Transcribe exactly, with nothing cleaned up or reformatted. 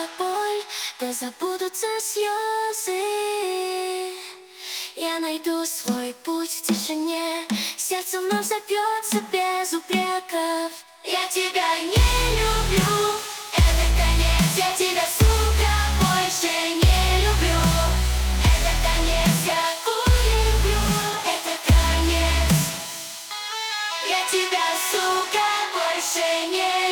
боль, да забудутся слезы. Я найду свой путь в тишине, сердце вновь забьется без упреков. Я тебя не люблю, это конец. Я тебя, сука, больше не люблю. Это конец, я улеплю. Это конец. Я тебя, сука, больше не люблю.